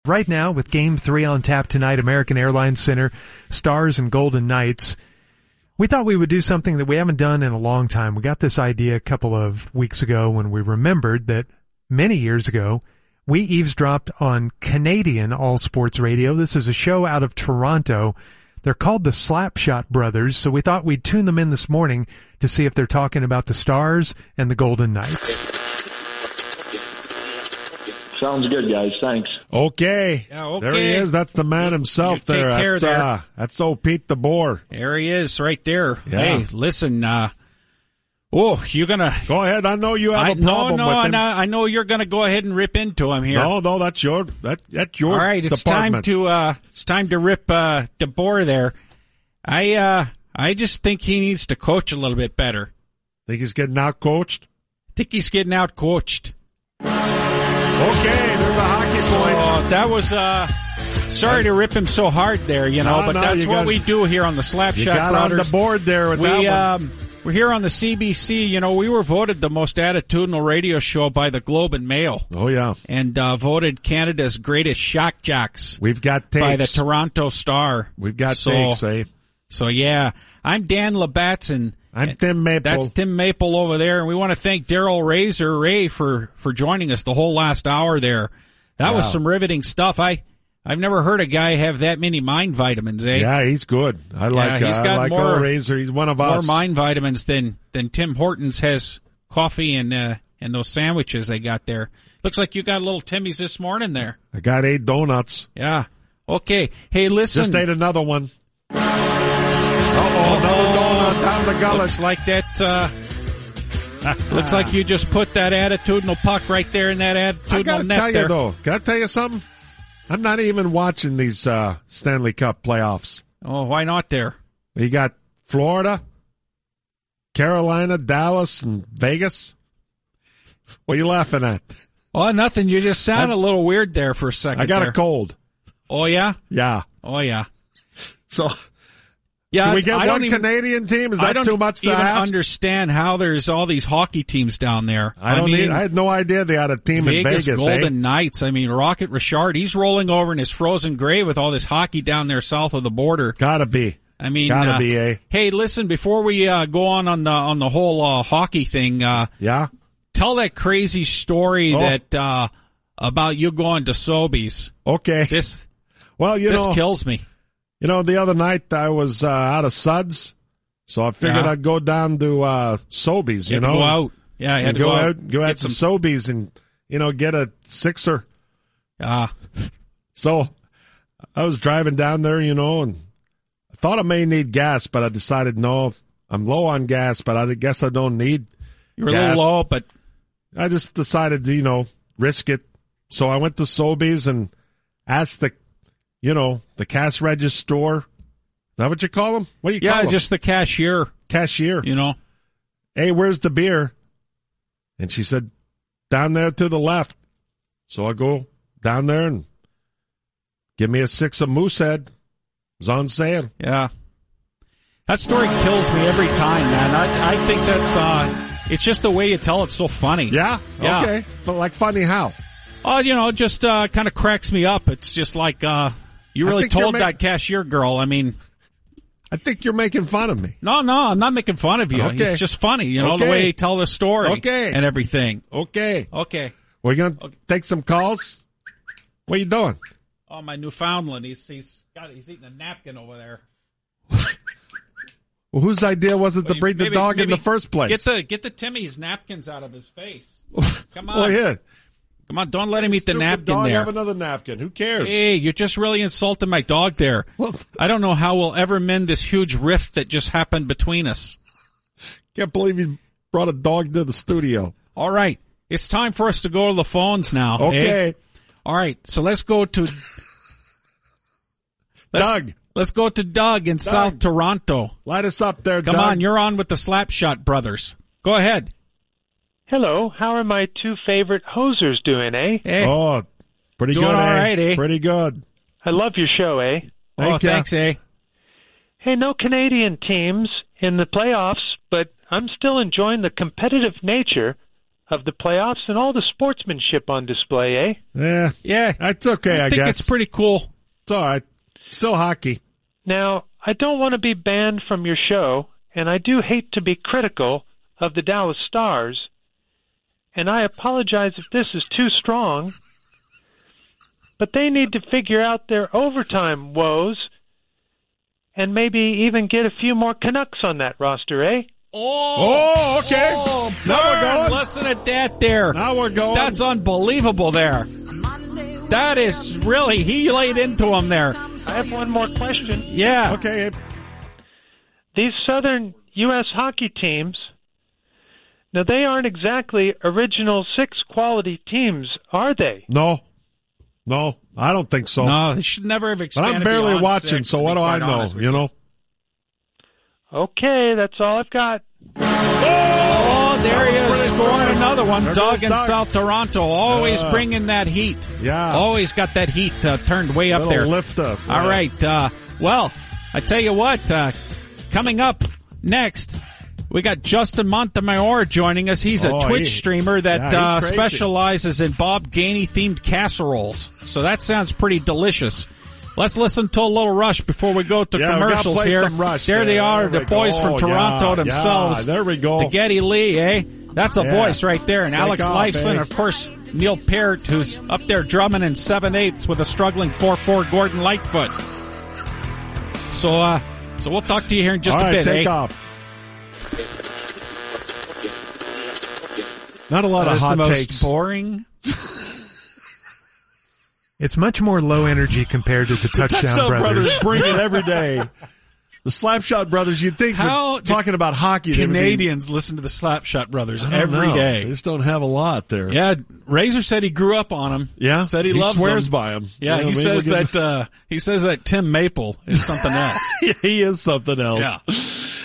Right now, with Game 3 on tap tonight, American Airlines Center, Stars and Golden Knights, we thought we would do something that we haven't done in a long time. We got this idea a couple of weeks ago when we remembered that many years ago, we eavesdropped on Canadian All Sports Radio. This is a show out of Toronto. They're called the Slapshot Brothers, so we thought we'd tune them in this morning to see if they're talking about the Stars and the Golden Knights. Sounds good, guys. Thanks. Okay. Yeah, okay. There he is. That's the man himself You take there. care there. That's old Pete DeBoer. There he is right there. Yeah. Hey, listen, you're going to... Go ahead. I know you have a problem with him. I know you're going to go ahead and rip into him here. No, that's your All right, it's department. time to rip DeBoer there. I just think he needs to coach a little bit better. Think he's getting out-coached? I think he's getting out-coached. Okay, there's a hockey point. Oh, that was, sorry to rip him so hard there, but that's what we do here on the Slapshot You got Brothers. on the board there with that one. We're here on the CBC. We were voted the most attitudinal radio show by the Globe and Mail. Oh, yeah. And voted Canada's greatest shock jocks. We've got takes. By the Toronto Star. We've got takes, eh? So, yeah. I'm Dan Labatz, and I'm Tim Maple. That's Tim Maple over there, and we want to thank Daryl Ray for joining us the whole last hour there. That was some riveting stuff. I've never heard a guy have that many mind vitamins, eh? Yeah, he's good. I like more Razor. He's one of us. More mind vitamins than Tim Hortons has coffee and those sandwiches they got there. Looks like you got a little Timmy's this morning there. I got 8 donuts. Yeah. Okay. Hey, listen. Just ate another one. Another donut down the gullet. Looks like that. Looks like you just put that attitudinal puck right there in that attitudinal net tell there. You though, can I tell you something? I'm not even watching these Stanley Cup playoffs. Oh, why not there? You got Florida, Carolina, Dallas, and Vegas. What are you laughing at? Oh, nothing. You just sound a little weird there for a second. I got there. a cold. Oh, yeah? Yeah. Oh, yeah. So... Yeah, can we get one Canadian team? Is that too much to ask? I don't even understand how there's all these hockey teams down there. I had no idea they had a team in Vegas. Golden Knights. I mean, Rocket Richard, he's rolling over in his frozen grave with all this hockey down there south of the border. Gotta be. I mean, gotta be, eh? Hey, listen, before we go on the whole hockey thing, yeah, tell that crazy story that about you going to Sobeys. Okay. This kills me. You know, the other night I was out of Suds, so I figured I'd go down to Sobeys, you know. Go out. Yeah, you had to go out. Go out to Sobeys and, get a sixer. So I was driving down there, and I thought I may need gas, but I decided, no, I'm low on gas, but I guess I don't need You were gas. a little low, but... I just decided to, risk it. So I went to Sobeys and asked the cash register. Is that what you call them? What do you call them? Yeah, just the cashier. Cashier. Hey, where's the beer? And she said, down there to the left. So I go down there and give me a 6 of Moosehead. It was on sale. Yeah. That story kills me every time, man. I think that it's just the way you tell it's so funny. Yeah? Okay. But like funny how? Oh, just kind of cracks me up. It's just like... You really told that cashier girl, I mean... I think you're making fun of me. No, I'm not making fun of you. Okay. It's just funny, the way you tell the story and everything. Okay. We're going to take some calls? What are you doing? Oh, my Newfoundland. He's eating a napkin over there. Well, whose idea was it to breed the dog in the first place? Get the Timmy's napkins out of his face. Come on. Well, yeah. Come on, don't let him eat the napkin dog there. Have another napkin. Who cares? Hey, you're just really insulting my dog there. Well, I don't know how we'll ever mend this huge rift that just happened between us. Can't believe you brought a dog to the studio. All right. It's time for us to go to the phones now. Okay. Eh? All right. So let's go to... Doug. Let's go to Doug in South Toronto. Light us up there, Doug. Come on, you're on with the Slapshot Brothers. Go ahead. Hello, how are my 2 favorite hosers doing, eh? Hey. Oh, pretty doing good, all right, eh? Pretty good. I love your show, eh? Thanks, eh? Hey, no Canadian teams in the playoffs, but I'm still enjoying the competitive nature of the playoffs and all the sportsmanship on display, eh? Yeah. That's okay, I think guess. it's pretty cool. It's all right. Still hockey. Now, I don't want to be banned from your show, and I do hate to be critical of the Dallas Stars, and I apologize if this is too strong, but they need to figure out their overtime woes and maybe even get a few more Canucks on that roster, eh? Oh, okay. Oh, Now we're Burn, going. listen at that there. Now we're going. That's unbelievable there. That is really, he laid into him there. I have one more question. Yeah. Okay. These Southern U.S. hockey teams, now they aren't exactly original six quality teams, are they? No, I don't think so. No, they should never have But expanded. I'm barely beyond watching, six, so to what be do I quite know? honest with You know? Okay, that's all I've got. Oh, there he is, scoring another one. There Doug goes in Doug. South Toronto, always bringing that heat. Yeah. Always got that heat turned way up Little there. lift up. All right. Well, I tell you what, coming up next, we got Justin Montemayor joining us. He's a Twitch streamer that he's crazy. specializes in Bob Gainey-themed casseroles. So that sounds pretty delicious. Let's listen to a little Rush before we go to Yeah, we gotta commercials play here. some Rush There they there. are, There the we boys go. from Toronto Yeah, themselves. yeah, there we go. The Geddy Lee, eh? That's a Yeah. voice right there. And Take Alex off, Lifeson, eh? of course, Neil Peart, who's up there drumming in 7/8 with a struggling 4/4 Gordon Lightfoot. So we'll talk to you here in just All a right, bit, take eh? off. Not a lot That of is hot the most takes. boring. It's much more low energy compared to the Touchdown Brothers. bring it every day. The Slapshot Brothers, you'd think How we're talking about hockey. they would be- Canadians listen to the Slapshot Brothers I don't every know. day. They just don't have a lot there. Yeah, Razor said he grew up on them. Yeah? Said he He loves swears them. by 'em. Yeah, You know he what I mean? says Look at- that Tim Maple is something else. He is something else. Yeah.